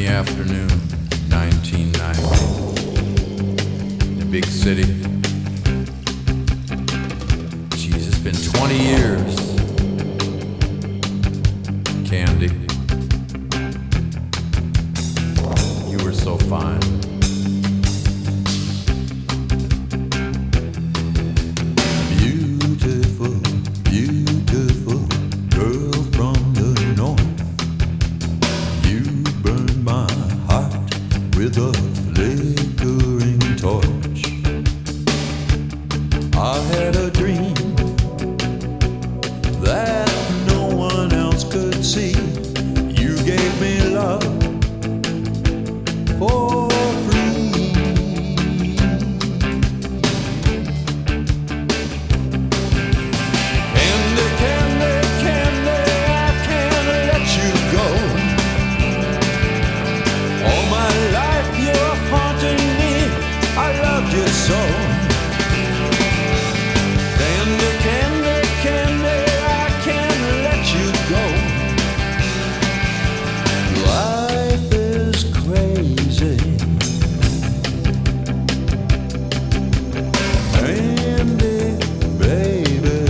afternoon, 1990. The big city. Jeez, it's been 20 years. Candy, you were so fine. Beautiful, beautiful girl from the north. You burned my heart with a flickering torch. I had a dream that no one else could see. You gave me love for free. Candy, candy, candy, I can't let you go. All my life you're haunting me, I loved you so. Candy, candy, candy, I can't let you go. Life is crazy. Candy, baby.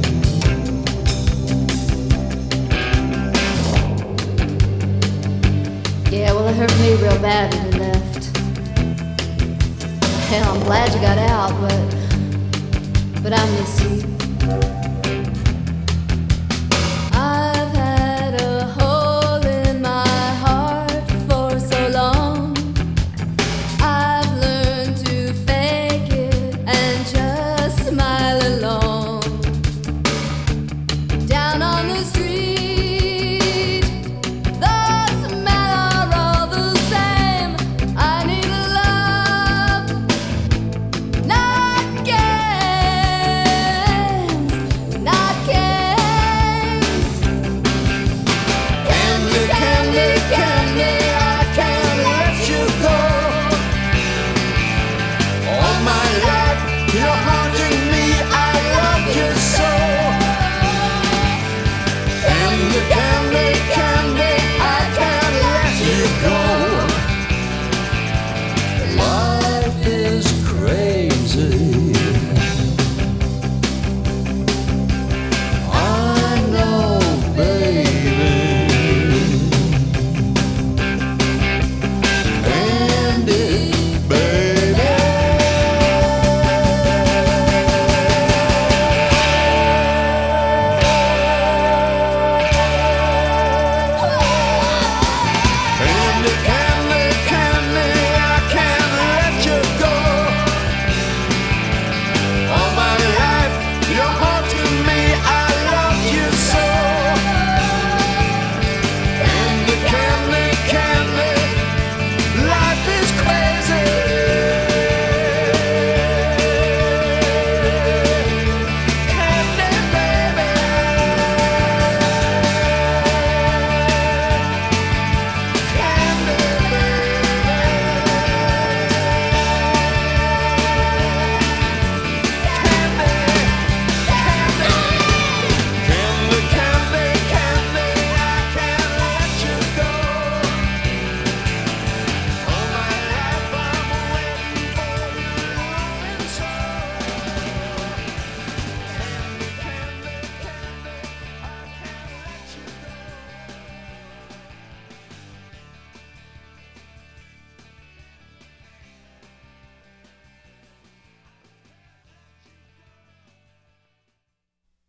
Yeah, well, it hurt me real bad when you left. Hell, I'm glad you got out, but I miss you.